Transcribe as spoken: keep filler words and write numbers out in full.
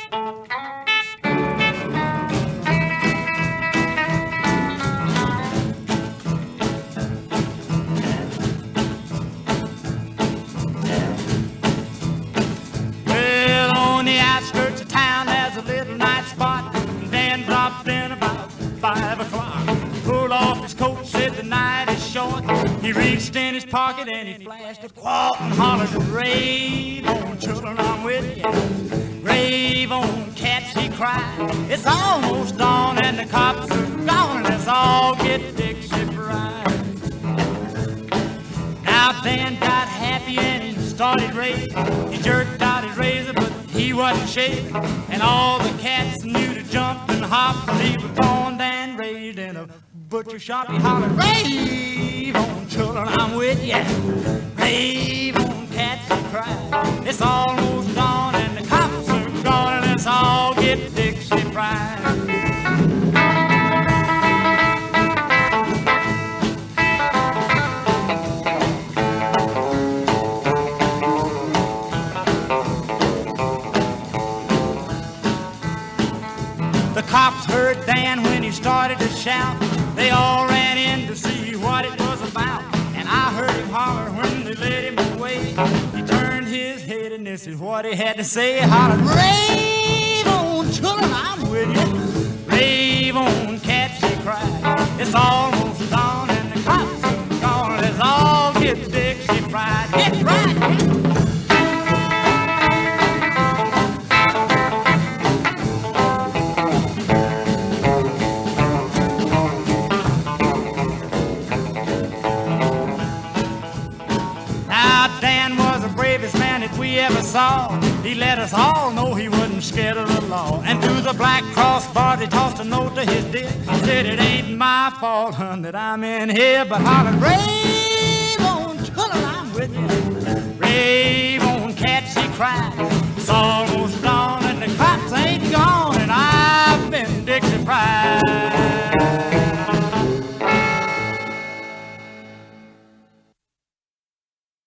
Five o'clock, pulled off his coat, said the night is short. He reached in his pocket and he flashed a quart and hollered, "Rave on, children, I'm with you. Rave on, cats," he cried. "It's almost dawn and the cops are gone, and let's all get Dixie fried." Now Dan got happy and he started raving. He jerked out his razor, but he wasn't shaving, and all the cats knew to jump and hop, and he was gone and raised in a butcher shop. He hollered, "Rave on, children, I'm with ya. Rave on, cats," he cried. "It's almost dawn and the cops are gone, and let's all get Dixie fried." The cops heard Dan when he started to shout. They all ran in to see what it was about, and I heard him holler when they led him away. He turned his head and this is what he had to say. He hollered, "Rave on, children, I'm with you. Rave on, cats," he cried. "It's almost dawn and the cops are gone. Let's all get Dixie fried. Get right, get Dan was the bravest man that we ever saw. He let us all know he wasn't scared of the law. And through the black crossbars he tossed a note to his dear. He said, "It ain't my fault, hun, that I'm in here," but hollered, "Rave on, children, I'm with you. Rave on, cats," he cried.